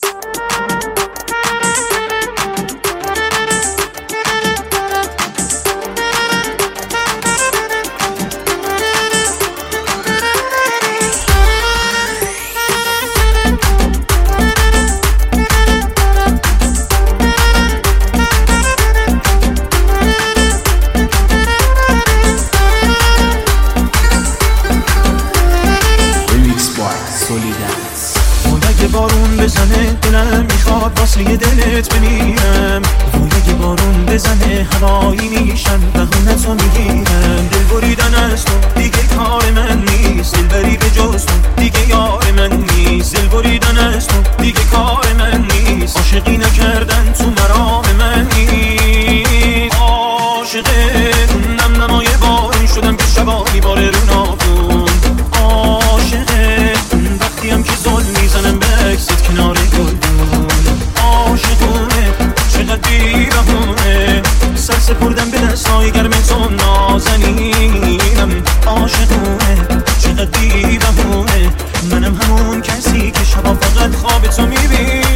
اگه بارون بزنه دلم میخواد واسه دلت بمیرم. اگه بارون بزنه هوایی میشم بهونتو میگیرم. دل بریدن از تو دیگه کار من نیست، دل بری به جز تو دیگه یار من نیست. دل بریدن از تو دیگه کار من نیست، عاشقی نکردن تو مرام من نیست. عاشق نم نمای بارون شدم که شبا میباره رو ناخون. عاشق وقتیم که زل میزنم به عکست کنار گلدون. عاشقونه چقدر بیرحمونه، سر سپردم به دستای گرم تو نازنینم. عاشقونه چقدر بیرحمونه، منم همون کسی که شبا فقط خواب تو میبینم.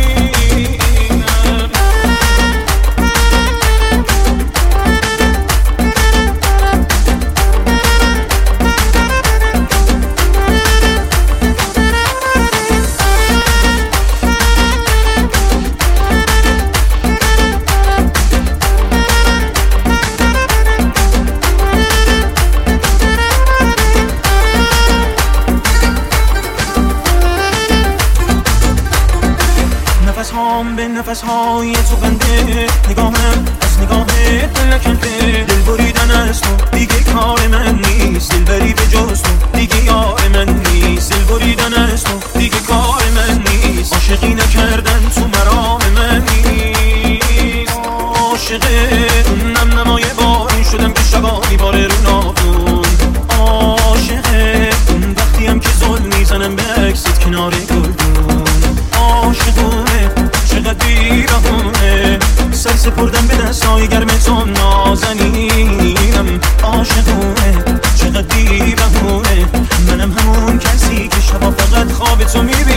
به نفس های تو بنده، نگاهم از نگاهت دل نکنده. دل بریدن از تو دیگه کار من نیست، دل بری به جز تو دیگه یار من نیست. دل بریدن از تو دیگه کار من نیست، عاشقی نکردن تو مرام من نیست. عاشق نم نمای بارون شدم که شبا میباره رو ناخون. عاشق وقتیم که زل میزنم به عکست کنار گلدون. عاشقونه چقدر بیرحمونه، سر سپردم به دستای گرم تو نازنینم. عاشقونه چقدر بیرحمونه، منم همون کسی که شبا فقط خواب تو میبینم.